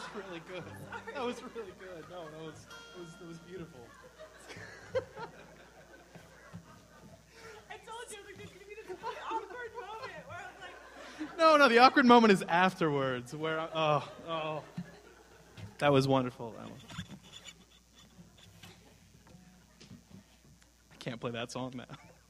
really good. That was really good. No, it was beautiful. I told you, there's going to be this really awkward moment where I was like... No, the awkward moment is afterwards, where, that was wonderful, that one. I can't play that song now.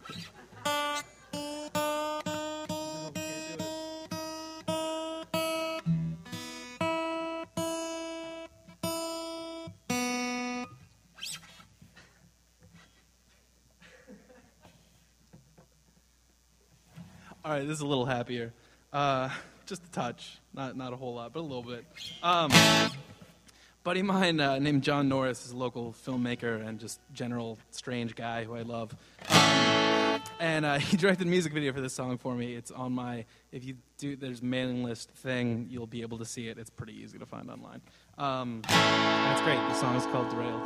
All right, this is a little happier. Just a touch, not a whole lot, but a little bit. Buddy of mine named John Norris is a local filmmaker and just general strange guy who I love. And he directed a music video for this song for me. It's on my, if you do, there's mailing list thing, you'll be able to see it. It's pretty easy to find online. And it's great. The song is called Derailed.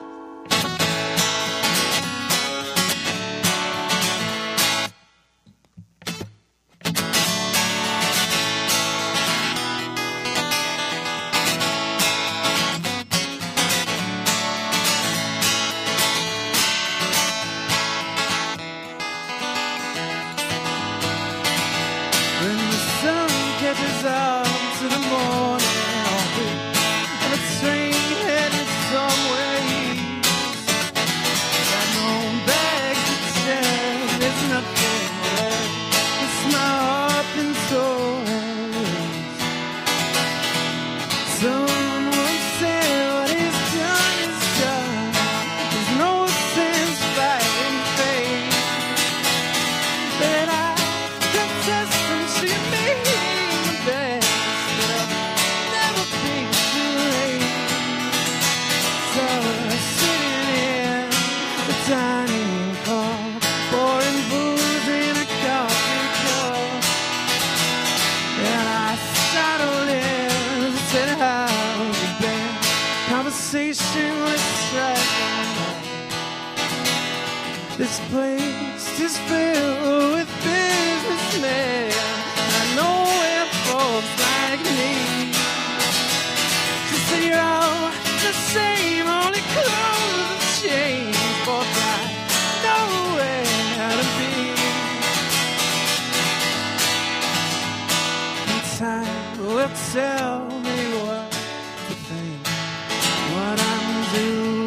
This place is filled with businessmen. I know where folks like me. She said you're all the same, only clothes and chains, but I know where to be. And time will tell me what to think, what I'm doing.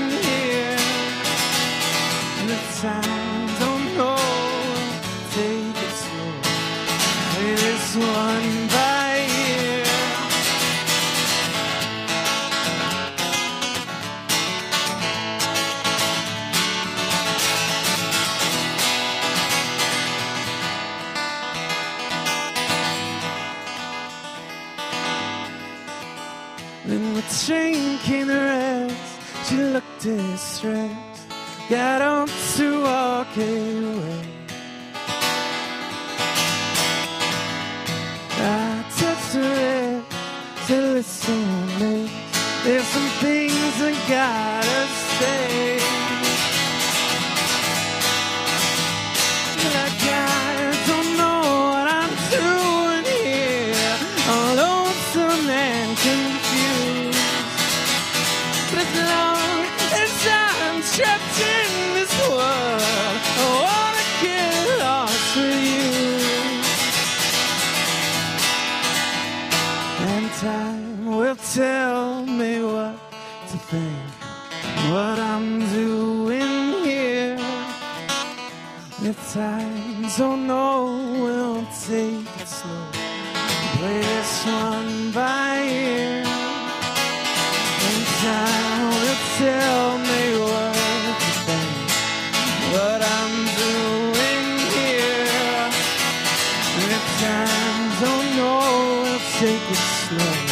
I don't know, take it slow, play this one by ear. When the train came to rest, she looked distressed, got on to walk away. I touched her lips, said listen, miss, there's some things I gotta say. Like I don't know what I'm doing here, all lonesome and confused. But as long as I'm trapped in this world, I wanna get lost with you. And time will tell me what to think, what I'm doing here. If times don't know, we'll take it slow, play this one by ear. And time will tell me what to think, what I'm doing here. If times don't know, we'll take it slow,